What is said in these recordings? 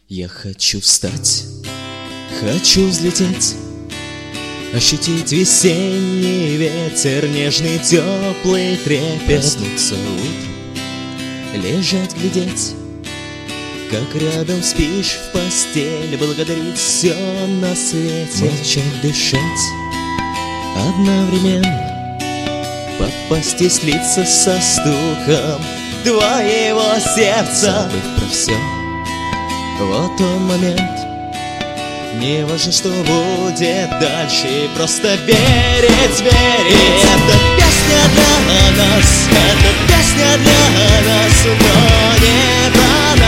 Я хочу встать, хочу взлететь, ощутить весенний ветер, нежный теплый трепет. Проснуться утром, лежать, глядеть, как рядом спишь в постели, благодарить все на свете, молчать, дышать одновременно, попасть и слиться со стуком твоего сердца, забыв про все. Вот он момент, не важно, что будет дальше, просто верить, верить. Эта песня для нас, эта песня для нас, но не про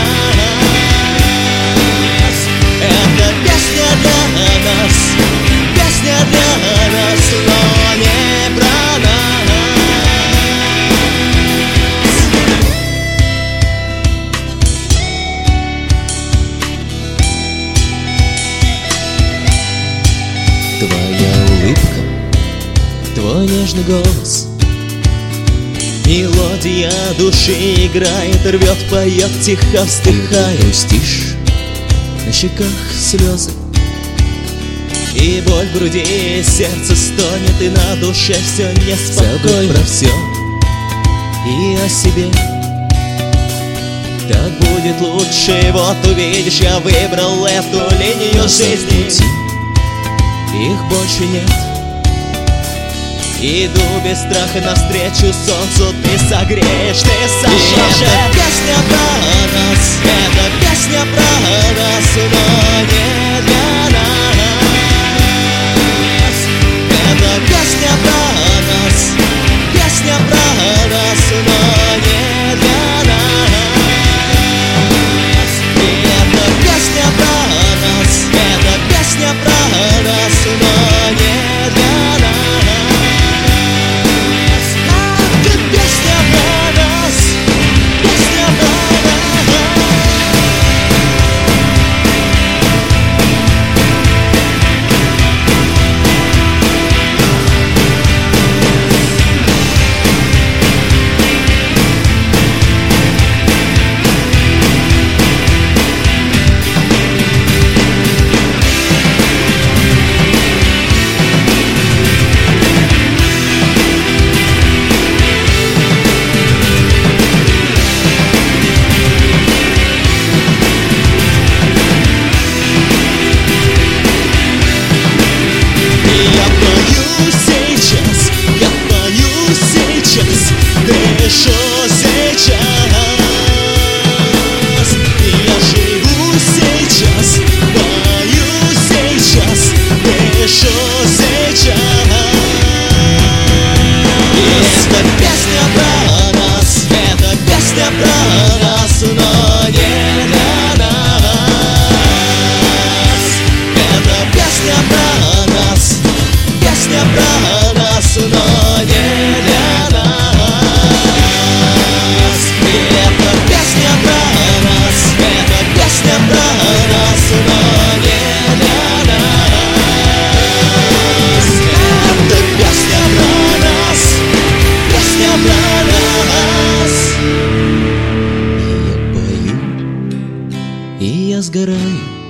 нас. Эта песня для нас, песня для нас, но не про нас. Твоя улыбка, твой нежный голос, мелодия души играет, рвет, поет, тихо вздыхая. Грустишь, на щеках слезы, и боль в груди, и сердце стонет, и на душе все неспокойно. Про все и о себе. Так будет лучше, вот увидишь, я выбрал эту линию жизни. Их больше нет. Иду без страха навстречу солнцу, ты согреешь, ты сожжешь. Это песня про нас, это песня про нас, но не для нас. Это песня про нас, песня про нас, но не для нас. И это песня про нас, это песня про нас, но не для нас. Дышу сейчас, я живу сейчас, пою сейчас, дышу сейчас. Это песня про нас, это песня про нас, но не для нас. Это песня про нас, песня про нас, но не для нас. И я сгораю